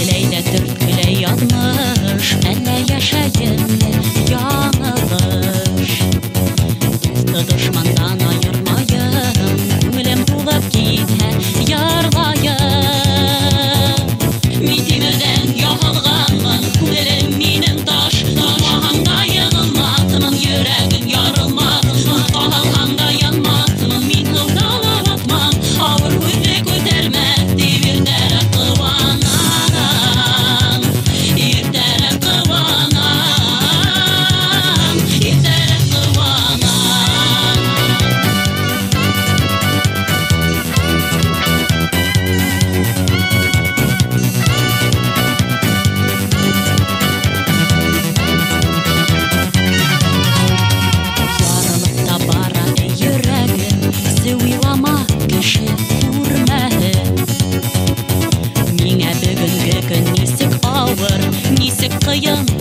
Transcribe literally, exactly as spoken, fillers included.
Теләйдә төрткеләй язмыш, әллә яшәгәнме яңылыш. Дусты дошмандан айырмайым, күңелем тулып китә ярлайым. Мин тимердән ягылганмын, күңелем минем таш, ташлаганда егылмасымын, йөрәгем ярылмасымын, кагылганда янмасымын, мин кылдалып атмам, авыр күзле күтәрмәс дип иртәрәк кыланам, иртәрәк кыланам, иртәрәк кыланам. Ярылып та бара йөрәгем, сез уйлама кеше күрмәһен. Миңә бүгенге көн нисек авыр, нисек кыен